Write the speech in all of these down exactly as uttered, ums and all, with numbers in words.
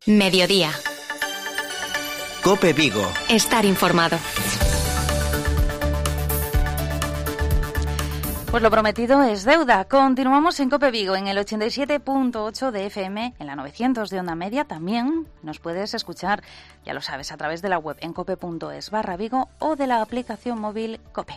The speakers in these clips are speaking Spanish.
Mediodía. COPE Vigo. Estar informado. Pues lo prometido es deuda. Continuamos en COPE Vigo en el ochenta y siete punto ocho de F M, en la novecientos de onda media. También nos puedes escuchar, ya lo sabes, a través de la web en cope punto es barra Vigo o de la aplicación móvil COPE.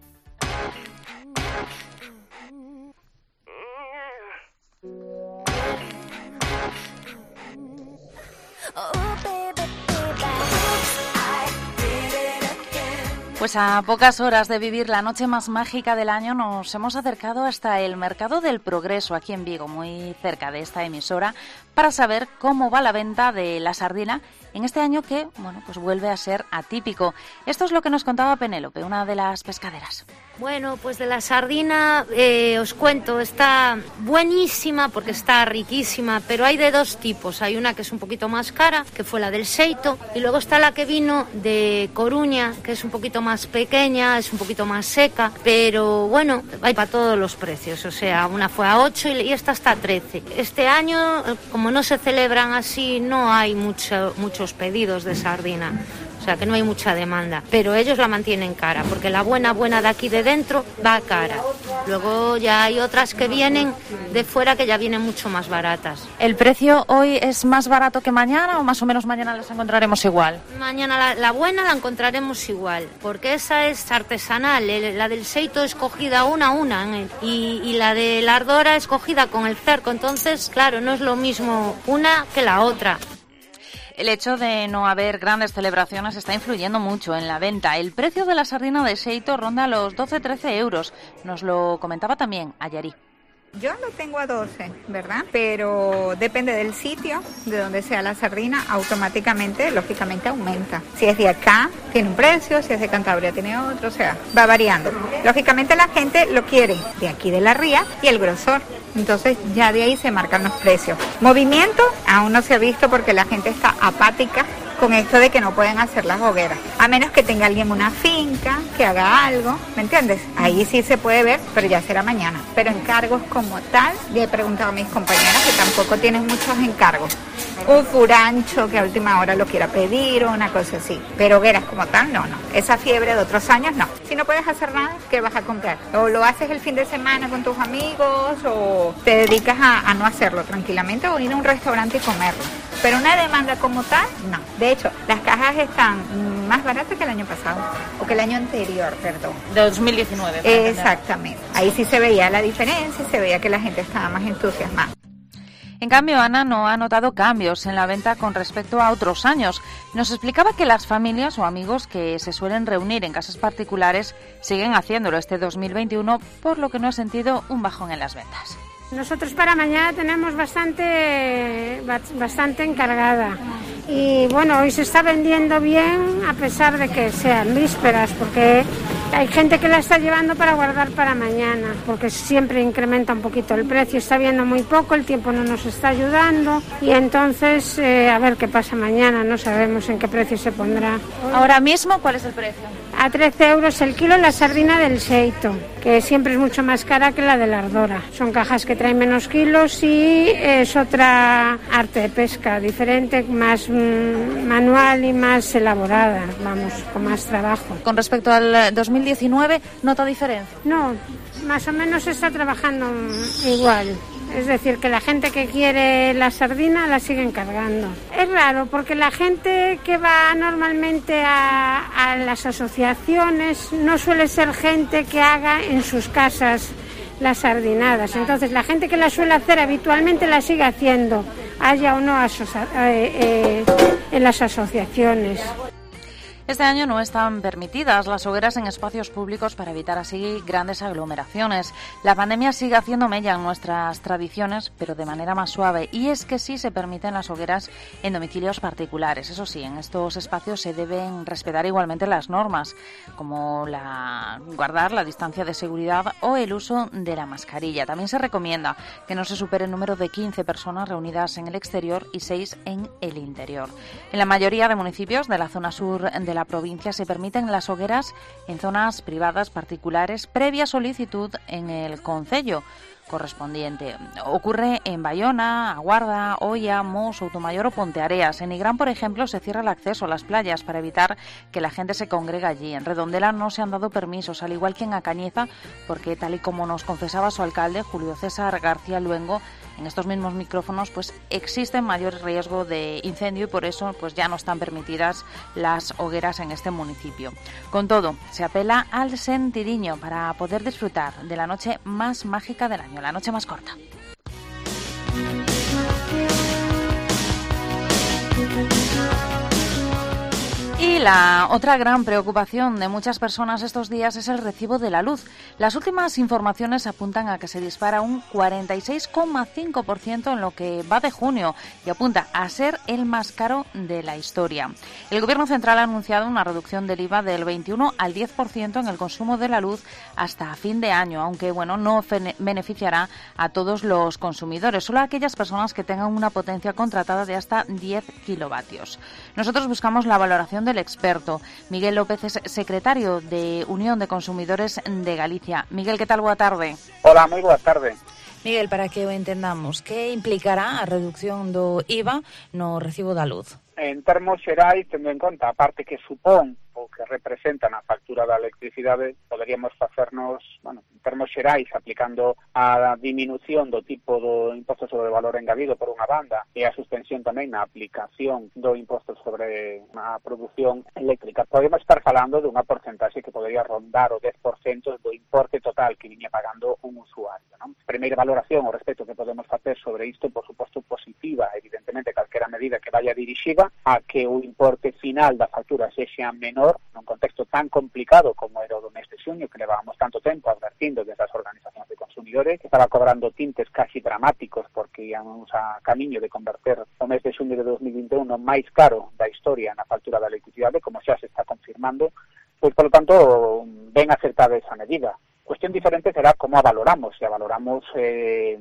Pues a pocas horas de vivir la noche más mágica del año nos hemos acercado hasta el Mercado del Progreso, aquí en Vigo, muy cerca de esta emisora, para saber cómo va la venta de la sardina en este año que, bueno, pues vuelve a ser atípico. Esto es lo que nos contaba Penélope, una de las pescaderas. Bueno, pues de la sardina eh, os cuento, está buenísima porque está riquísima, pero hay de dos tipos. Hay una que es un poquito más cara, que fue la del Seito, y luego está la que vino de Coruña, que es un poquito más pequeña, es un poquito más seca, pero bueno, hay para todos los precios. O sea, una fue a ocho y esta está a trece. Este año, como no se celebran así, no hay mucho, muchos pedidos de sardina. O sea, que no hay mucha demanda, pero ellos la mantienen cara, porque la buena, buena de aquí de dentro va cara. Luego ya hay otras que vienen de fuera que ya vienen mucho más baratas. ¿El precio hoy es más barato que mañana o más o menos mañana las encontraremos igual? Mañana la, la buena la encontraremos igual, porque esa es artesanal, la del Seito es cogida una a una, ¿eh? y, y la de la Ardora es cogida con el cerco, entonces, claro, no es lo mismo una que la otra. El hecho de no haber grandes celebraciones está influyendo mucho en la venta. El precio de la sardina de Seito ronda los doce a trece euros. Nos lo comentaba también Ayari. Yo lo tengo a doce, ¿verdad? Pero depende del sitio, de donde sea la sardina, automáticamente, lógicamente aumenta. Si es de acá, tiene un precio, si es de Cantabria, tiene otro, o sea, va variando. Lógicamente la gente lo quiere de aquí de la ría y el grosor. Entonces ya de ahí se marcan los precios. Movimiento aún no se ha visto porque la gente está apática con esto de que no pueden hacer las hogueras. A menos que tenga alguien una finca, que haga algo, ¿me entiendes? Ahí sí se puede ver, pero ya será mañana. Pero encargos como tal, le he preguntado a mis compañeras que tampoco tienen muchos encargos. Un furancho que a última hora lo quiera pedir o una cosa así. Pero hogueras como tal, no, no. Esa fiebre de otros años, no. Si no puedes hacer nada, ¿qué vas a comprar? O lo haces el fin de semana con tus amigos o te dedicas a, a no hacerlo tranquilamente o ir a un restaurante y comerlo. Pero una demanda como tal, no. De hecho, las cajas están más baratas que el año pasado, o que el año anterior, perdón. De dos mil diecinueve. Exactamente. Ahí sí se veía la diferencia y se veía que la gente estaba más entusiasmada. En cambio, Ana no ha notado cambios en la venta con respecto a otros años. Nos explicaba que las familias o amigos que se suelen reunir en casas particulares siguen haciéndolo este dos mil veintiuno, por lo que no ha sentido un bajón en las ventas. Nosotros para mañana tenemos bastante, bastante encargada y bueno, hoy se está vendiendo bien a pesar de que sean vísperas, porque hay gente que la está llevando para guardar para mañana, porque siempre incrementa un poquito el precio, está viendo muy poco, el tiempo no nos está ayudando y entonces eh, a ver qué pasa mañana, no sabemos en qué precio se pondrá. Ahora mismo, ¿cuál es el precio? A trece euros el kilo la sardina del Seito, que siempre es mucho más cara que la de la Ardora. Son cajas que traen menos kilos y es otra arte de pesca diferente, más mmm, manual y más elaborada, vamos, con más trabajo. Con respecto al dos mil diecinueve, ¿nota diferencia? No, más o menos se está trabajando igual. Es decir, que la gente que quiere la sardina la sigue encargando. Es raro porque la gente que va normalmente a, a las asociaciones no suele ser gente que haga en sus casas las sardinadas. Entonces la gente que la suele hacer habitualmente la sigue haciendo, haya o no asocia- eh, eh, en las asociaciones. Este año no están permitidas las hogueras en espacios públicos para evitar así grandes aglomeraciones. La pandemia sigue haciendo mella en nuestras tradiciones, pero de manera más suave. Y es que sí se permiten las hogueras en domicilios particulares. Eso sí, en estos espacios se deben respetar igualmente las normas, como la guardar la distancia de seguridad o el uso de la mascarilla. También se recomienda que no se supere el número de quince personas reunidas en el exterior y seis en el interior. En la mayoría de municipios de la zona sur de de la provincia se permiten las hogueras en zonas privadas particulares previa solicitud en el concello correspondiente. Ocurre en Bayona, Aguarda, Oia, Mos, Soutomayor o Ponteareas. En Nigrán, por ejemplo, se cierra el acceso a las playas para evitar que la gente se congregue allí. En Redondela no se han dado permisos, al igual que en Acañeza, porque tal y como nos confesaba su alcalde, Julio César García Luengo, en estos mismos micrófonos pues existe mayor riesgo de incendio y por eso pues ya no están permitidas las hogueras en este municipio. Con todo, se apela al sentiriño para poder disfrutar de la noche más mágica del año, la noche más corta. Y la otra gran preocupación de muchas personas estos días es el recibo de la luz. Las últimas informaciones apuntan a que se dispara un cuarenta y seis coma cinco por ciento en lo que va de junio y apunta a ser el más caro de la historia. El Gobierno central ha anunciado una reducción del I V A del veintiuno al diez por ciento en el consumo de la luz hasta fin de año, aunque bueno, no beneficiará a todos los consumidores, solo a aquellas personas que tengan una potencia contratada de hasta diez kilovatios. Nosotros buscamos la valoración del experto. Miguel López es secretario de Unión de Consumidores de Galicia. Miguel, que tal? Boa tarde. Hola, moi boa tarde. Miguel, para que o entendamos, que implicará a reducción do I V A no recibo da luz? En termos xerais, tendo en conta a parte que supón o que representa na factura da electricidade, poderíamos facernos, bueno, en termos xerais, aplicando a diminución do tipo do imposto sobre o valor engadido por unha banda e a suspensión tamén na aplicación do imposto sobre a produción eléctrica. Podemos estar falando dunha porcentaxe que podería rondar o dez por cento do importe total que viña pagando un usuario, non? Primeira valoración ao respecto que podemos facer sobre isto, por suposto, positiva, evidentemente, calquera medida que vaya dirixida a que o importe final da factura sexa menor nun contexto tan complicado como era o do mes de xuño, que levábamos tanto tempo advertindo desde as organizacións de consumidores, que estaba cobrando tintes casi dramáticos porque íamos a camiño de converter o mes de xuño de dos mil vinte e un no máis caro da historia na factura da electricidade, como xa se está confirmando, pois, por lo tanto, ben acertada esa medida. Cuestión diferente será como a valoramos, se a valoramos eh,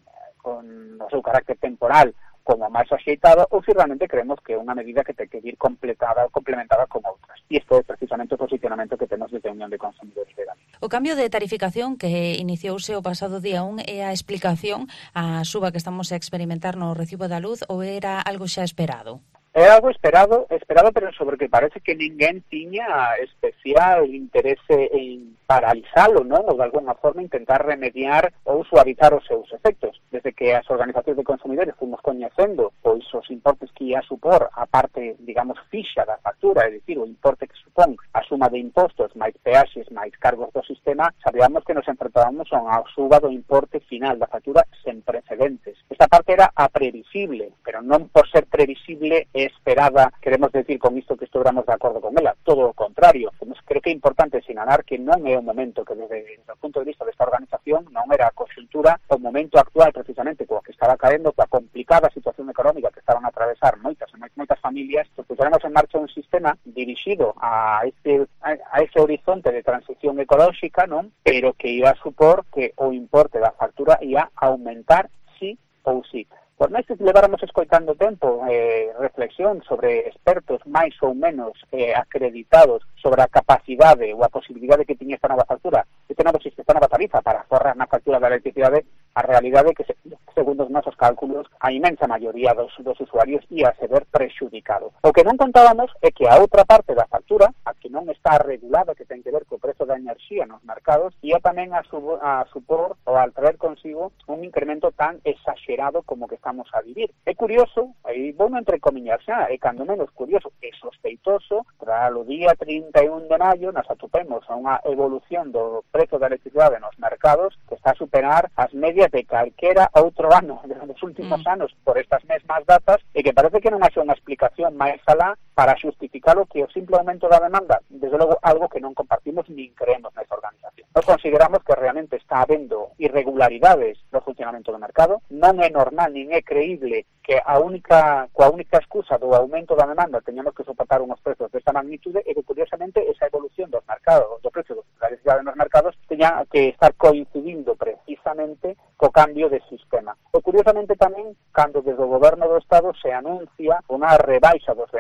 con o seu carácter temporal como máis axeitada ou se realmente creemos que é unha medida que ten que ir completada ou complementada con outras. E isto é precisamente o posicionamento que temos desde a Unión de Consumidores de Galicia. O cambio de tarificación que iniciouse o pasado día un é a explicación á suba que estamos a experimentar no recibo da luz ou era algo xa esperado? É algo esperado, esperado, pero sobre que parece que ninguén tiña especial interese en paralizalo, non? Ou de alguna forma intentar remediar ou suavizar os seus efectos. Desde que as organizacións de consumidores fomos coñecendo pois os importes que ia supor a parte, digamos, fixa da factura, é dicir, o importe que supón a suma de impostos máis peaxes, máis cargos do sistema, sabíamos que nos enfrentábamos a unha suba do importe final da factura sen precedentes. Esta parte era a previsible, pero non por ser previsible e esperada, queremos decir con isto que estuéramos de acordo con ela, todo o contrario. Creo que é importante sinalar que non é o momento que desde, desde o punto de vista desta organización non era a conxuntura o momento actual precisamente coa que estaba caendo, coa complicada situación económica que estaban a atravesar moitas e moitas familias, pues puxéramos en marcha un sistema dirixido a este a, a ese horizonte de transición ecolóxica, non? Pero que iba a supor que o importe da factura ia aumentar sí ou sí. Por máis que leváramos escoitando tempo eh, reflexión sobre expertos máis ou menos eh, acreditados sobre a capacidade ou a posibilidade que tiña esta nova factura, este novo sistema nova tarifa para forrar na factura da electricidade, a realidade é que, segundo os nosos cálculos, a inmensa maioría dos, dos usuarios ia se ver prexudicado. O que non contábamos é que a outra parte da factura, a que non está regulada, que ten que ver co prezo da enerxía nos mercados, ia tamén a, sub, a supor ou a traer consigo un incremento tan exagerado como que estamos a vivir. É curioso, aí vou non entrecomiñar xa, é cando menos curioso e sospeitoso, para o día trinta e un de maio nos atopemos a unha evolución do prezo da electricidade nos mercados que está a superar as medias de calquera outro ano dos últimos mm. anos por estas mesmas datas e que parece que non haxe unha explicación máis alá para xustificar o que o simple aumento da demanda, desde logo algo que non compartimos nin creemos nesa organización. Nos consideramos que realmente está habendo irregularidades no funcionamento do mercado, non é normal nin é creíble que a única coa única excusa do aumento da demanda teñamos que soportar unhos prezos desta magnitude e que curiosamente esa evolución dos mercados, do precio da electricidade nos mercados teña que estar coincidindo precisamente co cambio de sistema. E curiosamente tamén, cando desde o goberno do Estado se anuncia unha rebaixa dos beneficios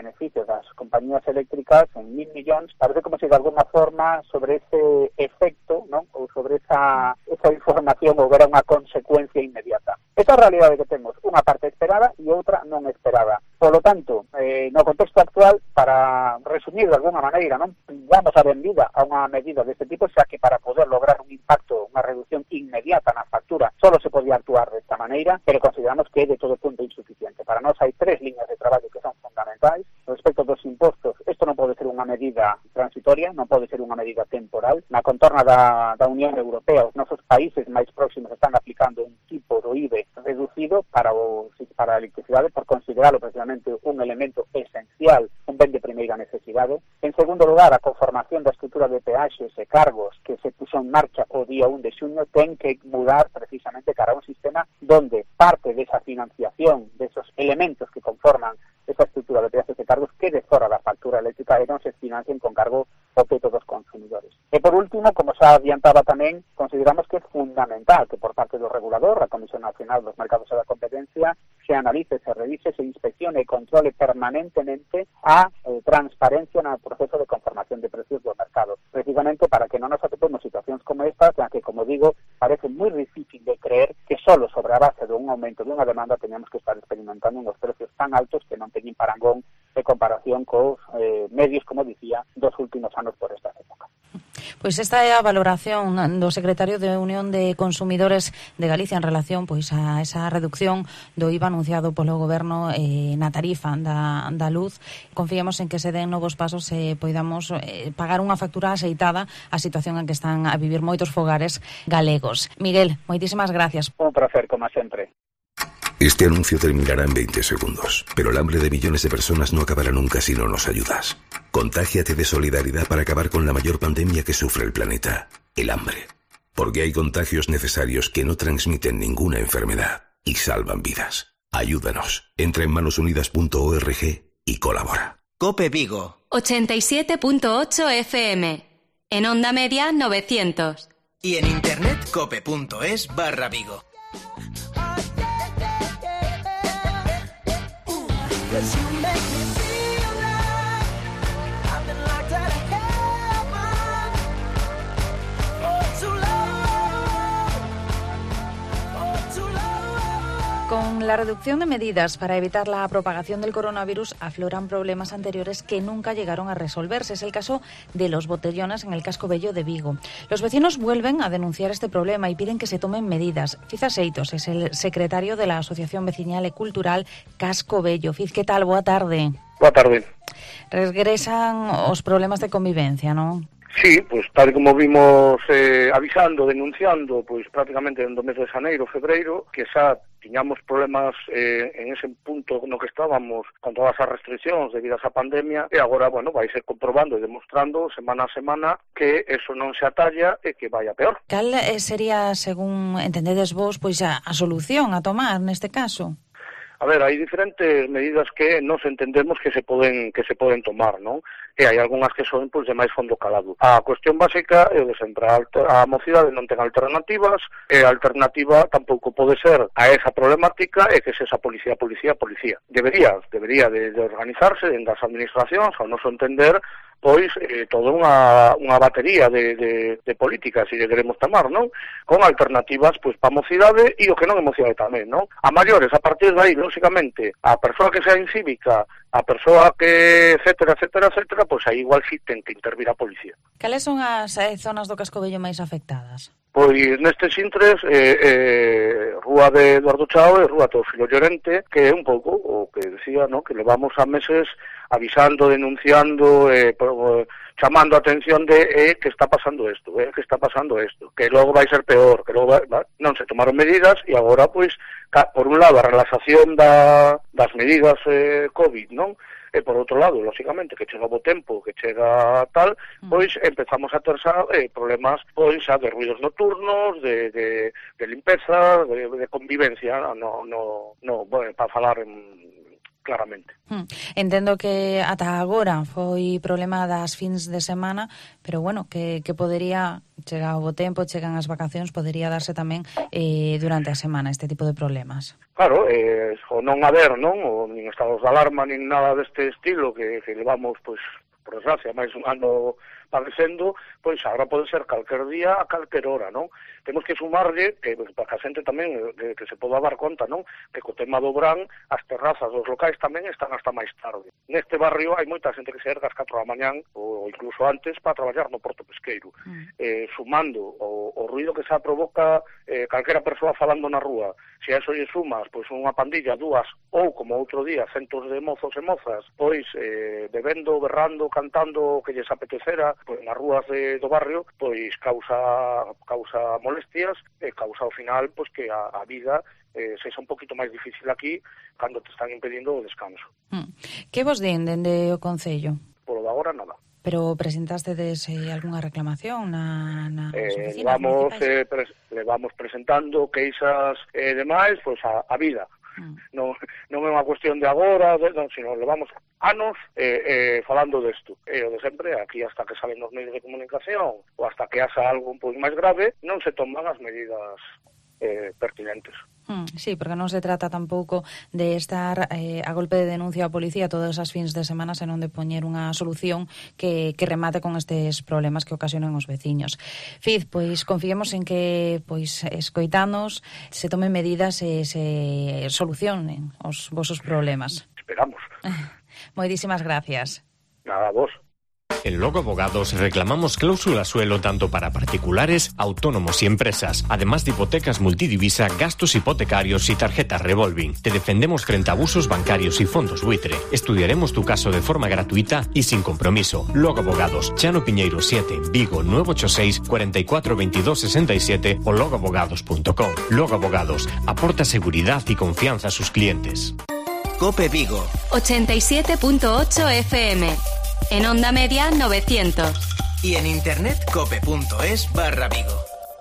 das compañías eléctricas en mil millóns, parece como se de alguna forma sobre ese efecto, non? Ou sobre esa, esa información houbera unha consecuencia inmediata. Esa realidade que temos, unha parte esperada e outra non esperada. Por lo tanto, eh, no contexto actual, para resumir de alguna maneira, non vamos a benvida a unha medida deste tipo, xa que para poder lograr un impacto, unha reducción inmediata na factura, solo se podía actuar desta maneira, pero consideramos que é de todo punto insuficiente. Para nós hai tres líneas de traballo que son fundamentais. Respecto dos impostos, isto non pode ser unha medida transitoria, non pode ser unha medida temporal. Na contorna da, da Unión Europea, os nosos países máis próximos están aplicando un tipo do I V A reducido para, o, para a electricidade, por considerarlo precisamente un elemento esencial, un ben de primeira necesidade. En segundo lugar, a conformación da estrutura de peaxes e cargos que se puso en marcha o día un de xuño ten que mudar precisamente cara a un sistema donde parte desa financiación, desos elementos que conforman esa estrutura de peaxes e cargos quede fora da factura eléctrica e non se financien con cargo ao peto dos consumidores. E por último, como xa adiantaba tamén, consideramos que é fundamental que por parte do regulador, a Comisión Nacional dos Mercados e da Competencia, se analice, se revise, se inspeccione e controle permanentemente a eh, transparencia no proceso de conformación de precios do mercado, precisamente para que non nos atopemos situacións como estas, na que, como digo, parece moi difícil de creer que solo sobre a base dun aumento dunha demanda teníamos que estar experimentando unos precios tan altos que non teñen parangón de comparación cos eh, medios, como dicía, dos últimos anos por estas épocas. Pois esta é a valoración do secretario de Unión de Consumidores de Galicia en relación pois a esa reducción do I V A anunciado polo goberno eh, na tarifa da, da luz. Confiamos en que se den novos pasos e poidamos eh, pagar unha factura aceitada a situación en que están a vivir moitos fogares galegos. Miguel, moitísimas gracias. Un placer, como sempre. Este anuncio terminará en veinte segundos, pero el hambre de millones de personas no acabará nunca si no nos ayudas. Contágiate de solidaridad para acabar con la mayor pandemia que sufre el planeta, el hambre. Porque hay contagios necesarios que no transmiten ninguna enfermedad y salvan vidas. Ayúdanos. Entra en manos unidas punto org y colabora. Cope Vigo. ochenta y siete punto ocho F M. En onda media novecientos. Y en internet cope.es barra Vigo. Con la reducción de medidas para evitar la propagación del coronavirus afloran problemas anteriores que nunca llegaron a resolverse. Es el caso de los botellones en el casco bello de Vigo. Los vecinos vuelven a denunciar este problema y piden que se tomen medidas. Fiz Aseitos es el secretario de la Asociación Veciñal e Cultural Casco Bello. Fiz, ¿qué tal? Boa tarde. Boa tarde. Regresan os problemas de convivencia, non? Sí, pues tal como vimos eh, avisando, denunciando, pues prácticamente en do mes de xaneiro, febreiro, que xa tiñamos problemas eh, en ese punto no que estábamos con todas as restriccións debidas á pandemia e agora, bueno, vai ser comprobando e demostrando semana a semana que eso non se atalla e que vai a peor. Cal sería, según entendedes vos, pois a, a solución a tomar neste caso? A ver, hai diferentes medidas que nos entendemos que se poden que se poden tomar, non? E hai algunhas que son pois, de máis fondo calado. A cuestión básica é de sempre a, a mocidade non ten alternativas, e a alternativa tampouco pode ser a esa problemática e que se esa policía, policía, policía. Debería, debería de, de organizarse en das administracións, ao noso entender, pois eh, toda unha, unha batería de, de, de políticas, se lle queremos tomar, non? Con alternativas pois para a mocidade e o que non é mocidade tamén, non? A maiores, a partir de aí, lógicamente, a persoa que sea incívica, a persoa que, etcétera, etcétera, etcétera, pois aí igual sí ten que intervir a policía. Cales son as eh, zonas do casco bello máis afectadas? Pois nestes intres, eh, eh, Rúa de Eduardo Chao e Rúa Teófilo Llorente, que é un pouco o que decía, ¿no? Que levamos a meses avisando, denunciando, eh, pro, chamando a atención de eh, que está pasando isto, eh, que está pasando isto, que logo vai ser peor, que logo vai, va, non se tomaron medidas e agora, pois, ca, por un lado, a relaxación da, das medidas eh, COVID, non? E por outro lado, lógicamente, que chega o tempo, que chega tal, pois empezamos a ter xa eh, problemas pois xa de ruidos nocturnos, de, de, de limpeza, de, de convivencia, no, no, no, bueno, para falar en claramente. Hmm. Entendo que ata agora foi problema das fins de semana, pero bueno, que, que podería, chega o bo tempo, chegan as vacacións, podería darse tamén eh, durante a semana este tipo de problemas. Claro, eh, o non haber, non, o nin estados de alarma, nin nada deste estilo, que, que levamos, pois, por desgracia, máis un ano padecendo, pois agora pode ser calquer día a calquer hora, non? Temos que sumarlle, que para que a xente tamén que, que se poda dar conta, non? Que co tema do verán, as terrazas dos locais tamén están hasta máis tarde. Neste barrio hai moita xente que se erga ás catro da mañán, ou incluso antes, para traballar no Porto Pesqueiro. Mm. Eh, sumando o, o ruido que xa provoca eh, calquera persoa falando na rúa, se a eso lle sumas, pois unha pandilla, dúas, ou como outro día, centos de mozos e mozas, pois eh, bebendo, berrando, cantando o que lles apetecera, pois nas rúas de, do barrio, pois causa causa molestias e causa ao final pois que a, a vida eh, sexa un poquito máis difícil aquí cando te están impedindo o descanso. Mm. Que vos din dende o Concello? Por lo de agora nada. Pero presentastedes eh, algunha reclamación na, na eh, levamos, eh, pres, levamos presentando queixas e eh, demais, pois a, a vida. Mm. Non, non é unha cuestión de agora, de, non, sino levamos anos eh, eh, falando desto. E o de sempre, aquí hasta que salen os medios de comunicación ou hasta que haxa algo un pouco máis grave, non se toman as medidas eh, pertinentes. Mm, sí, porque non se trata tampouco de estar eh, a golpe de denuncia á policía todas as fins de semana, senón de poñer unha solución que, que remate con estes problemas que ocasionan os veciños. Fiz, pois confiemos en que pois escoitanos se tomen medidas e se solucionen os vosos problemas. Esperamos. Moitísimas gracias. Nada, vos. En Logo Abogados reclamamos cláusula suelo tanto para particulares, autónomos y empresas, además de hipotecas multidivisa, gastos hipotecarios y tarjetas revolving. Te defendemos frente a abusos bancarios y fondos buitre. Estudiaremos tu caso de forma gratuita y sin compromiso. Logo Abogados, Chano Piñeiro siete, Vigo nueve ocho seis, cuatro cuatro dos dos seis siete o logo abogados punto com. Logo Abogados, aporta seguridad y confianza a sus clientes. Cope Vigo ochenta y siete punto ocho F M. En Onda Media novecientos. Y en internet cope.es barra Vigo.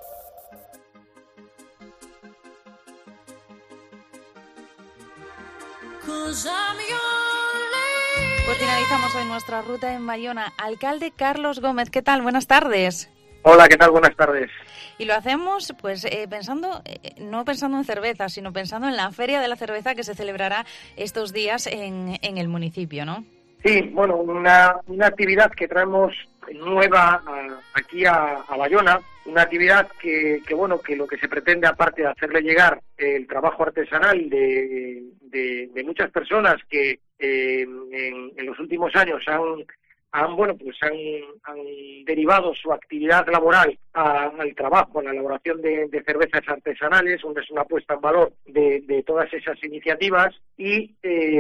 Pues finalizamos hoy nuestra ruta en Bayona. Alcalde Carlos Gómez, ¿qué tal? Buenas tardes. Hola, ¿qué tal? Buenas tardes. Y lo hacemos pues eh, pensando, eh, no pensando en cerveza, sino pensando en la Feria de la Cerveza que se celebrará estos días en, en el municipio, ¿no? Sí, bueno, una, una actividad que traemos nueva a, aquí a, a Bayona, una actividad que, que, bueno, que lo que se pretende, aparte de hacerle llegar el trabajo artesanal de, de, de muchas personas que eh, en, en los últimos años han, han bueno, pues han, han derivado su actividad laboral a, al trabajo, a la elaboración de, de cervezas artesanales, donde es una puesta en valor de, de todas esas iniciativas y,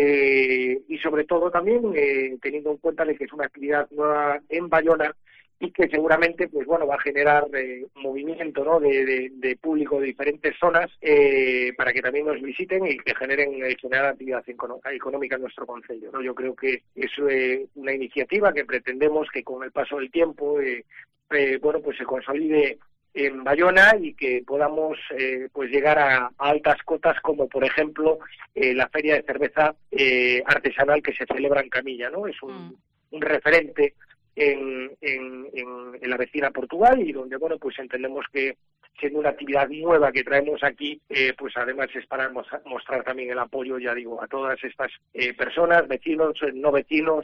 eh, y sobre todo también eh, teniendo en cuenta de que es una actividad nueva en Bayona y que seguramente pues bueno va a generar eh, movimiento, ¿no?, de, de, de público de diferentes zonas eh, para que también nos visiten y que generen eh, generar actividad económica en nuestro concello, ¿no? Yo creo que es eh, una iniciativa que pretendemos que con el paso del tiempo eh, eh, bueno pues se consolide en Bayona y que podamos eh, pues llegar a, a altas cotas como por ejemplo eh, la feria de cerveza eh, artesanal que se celebra en Camilla, ¿no? Es un, mm. un referente En, en, en, en la vecina Portugal y donde, bueno, pues entendemos que siendo una actividad nueva que traemos aquí, eh, pues además es para mostrar también el apoyo, ya digo, a todas estas eh, personas, vecinos, no vecinos,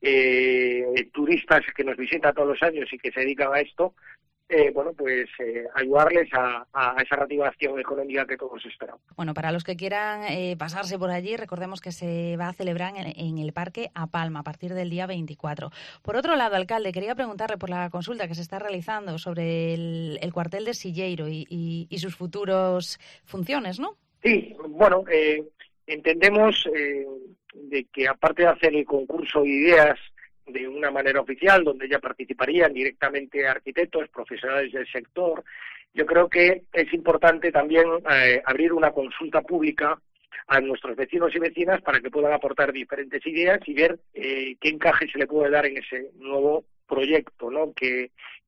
eh, turistas que nos visitan todos los años y que se dedican a esto, Eh, bueno, pues eh, ayudarles a, a esa reactivación económica que todos esperamos. Bueno, para los que quieran eh, pasarse por allí, recordemos que se va a celebrar en, en el Parque A Palma a partir del día veinticuatro. Por otro lado, alcalde, quería preguntarle por la consulta que se está realizando sobre el, el cuartel de Silleiro y, y, y sus futuros funciones, ¿no? Sí, bueno, eh, entendemos eh, de que aparte de hacer el concurso de ideas de una manera oficial, donde ya participarían directamente arquitectos, profesionales del sector. Yo creo que es importante también eh, abrir una consulta pública a nuestros vecinos y vecinas para que puedan aportar diferentes ideas y ver eh, qué encaje se le puede dar en ese nuevo proyecto, ¿no?, que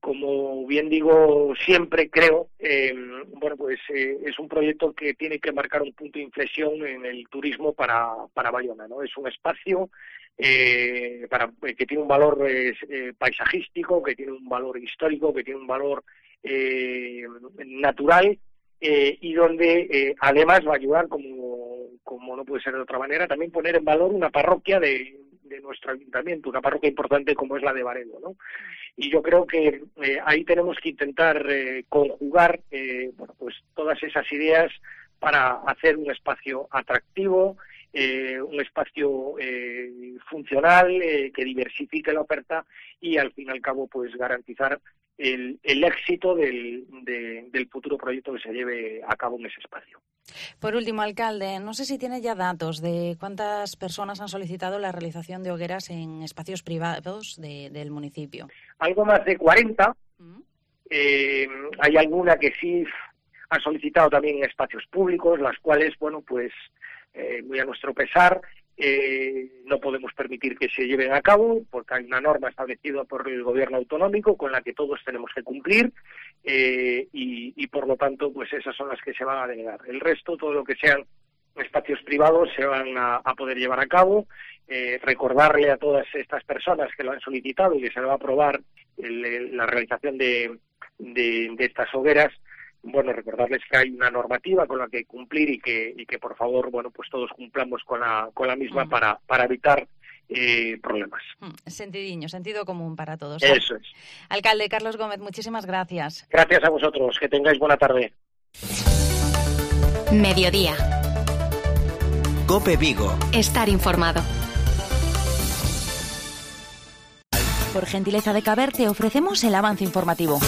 como bien digo siempre, creo, eh, bueno, pues eh, es un proyecto que tiene que marcar un punto de inflexión en el turismo para, para Bayona, ¿no? Es un espacio eh, para, que tiene un valor eh, paisajístico, que tiene un valor histórico, que tiene un valor eh, natural, eh, y donde eh, además va a ayudar, como, como no puede ser de otra manera, también poner en valor una parroquia de, de nuestro ayuntamiento, una parroquia importante como es la de Baredo, ¿no? Y yo creo que eh, ahí tenemos que intentar eh, conjugar eh, bueno, pues todas esas ideas para hacer un espacio atractivo, eh, un espacio eh, funcional, eh, que diversifique la oferta y al fin y al cabo pues garantizar el, el éxito del, de, del futuro proyecto que se lleve a cabo en ese espacio. Por último, alcalde, no sé si tiene ya datos de cuántas personas han solicitado la realización de hogueras en espacios privados de, del municipio. Algo más de cuarenta. ¿Mm? Eh, hay alguna que sí han solicitado también en espacios públicos, las cuales, bueno, pues eh, muy a nuestro pesar, eh, no podemos permitir que se lleven a cabo, porque hay una norma establecida por el gobierno autonómico con la que todos tenemos que cumplir, eh, y, y por lo tanto, pues esas son las que se van a denegar. El resto, todo lo que sean espacios privados, se van a, a poder llevar a cabo. Eh, recordarle a todas estas personas que lo han solicitado y que se le va a aprobar el, el, la realización de, de, de estas hogueras, bueno, recordarles que hay una normativa con la que cumplir y que y que por favor, bueno, pues todos cumplamos con la con la misma mm. para para evitar eh, problemas. Mm. Sentidiño, sentido común para todos. Eso es. Alcalde Carlos Gómez, muchísimas gracias. Gracias a vosotros, que tengáis buena tarde. Mediodía. COPE Vigo. Estar informado. Por gentileza de Caber te ofrecemos el avance informativo.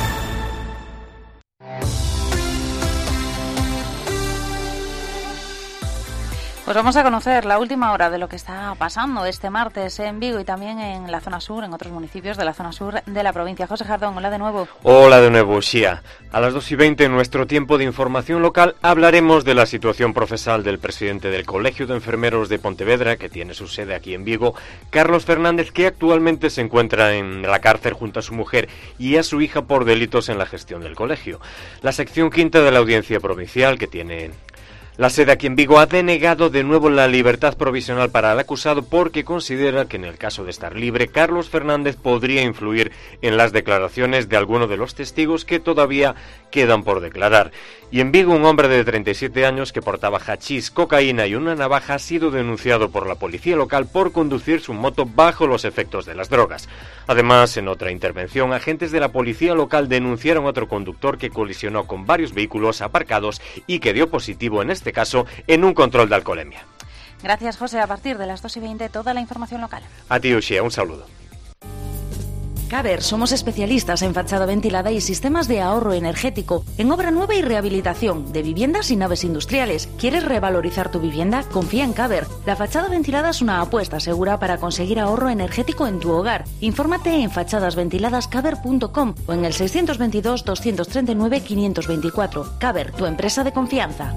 Pues vamos a conocer la última hora de lo que está pasando este martes en Vigo y también en la zona sur, en otros municipios de la zona sur de la provincia. José Jardón, hola de nuevo. Hola de nuevo, Xia. A las dos y veinte en nuestro tiempo de información local hablaremos de la situación procesal del presidente del Colegio de Enfermeros de Pontevedra, que tiene su sede aquí en Vigo, Carlos Fernández, que actualmente se encuentra en la cárcel junto a su mujer y a su hija por delitos en la gestión del colegio. La sección quinta de la Audiencia Provincial, que tiene la sede aquí en Vigo, ha denegado de nuevo la libertad provisional para el acusado porque considera que en el caso de estar libre, Carlos Fernández podría influir en las declaraciones de algunos de los testigos que todavía quedan por declarar. Y en Vigo, un hombre de treinta y siete años que portaba hachís, cocaína y una navaja ha sido denunciado por la policía local por conducir su moto bajo los efectos de las drogas. Además, en otra intervención, agentes de la policía local denunciaron a otro conductor que colisionó con varios vehículos aparcados y que dio positivo en este caso en un control de alcoholemia. Gracias, José. A partir de las dos y veinte, toda la información local. A ti, Uxia, un saludo. Caber, somos especialistas en fachada ventilada y sistemas de ahorro energético, en obra nueva y rehabilitación de viviendas y naves industriales. ¿Quieres revalorizar tu vivienda? Confía en Caber. La fachada ventilada es una apuesta segura para conseguir ahorro energético en tu hogar. Infórmate en fachadas ventiladas caber punto com o en el seiscientos veintidós, doscientos treinta y nueve, quinientos veinticuatro. Caber, tu empresa de confianza.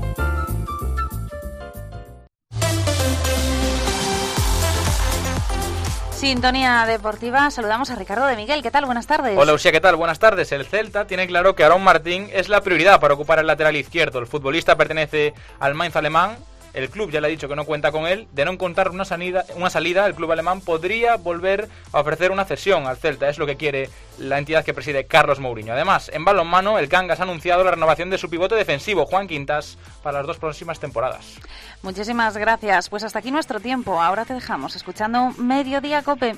Sintonía deportiva, saludamos a Ricardo de Miguel. ¿Qué tal? Buenas tardes. Hola, Uxia, ¿qué tal? Buenas tardes. El Celta tiene claro que Aarón Martín es la prioridad para ocupar el lateral izquierdo. El futbolista pertenece al Mainz alemán. El club ya le ha dicho que no cuenta con él. De no encontrar una salida, una salida, el club alemán podría volver a ofrecer una cesión al Celta. Es lo que quiere la entidad que preside Carlos Mourinho. Además, en balonmano, el Cangas ha anunciado la renovación de su pivote defensivo, Juan Quintas, para las dos próximas temporadas. Muchísimas gracias. Pues hasta aquí nuestro tiempo. Ahora te dejamos escuchando Mediodía COPE.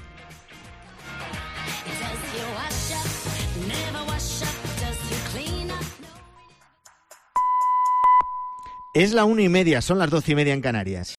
Es la una y media, son las doce y media en Canarias.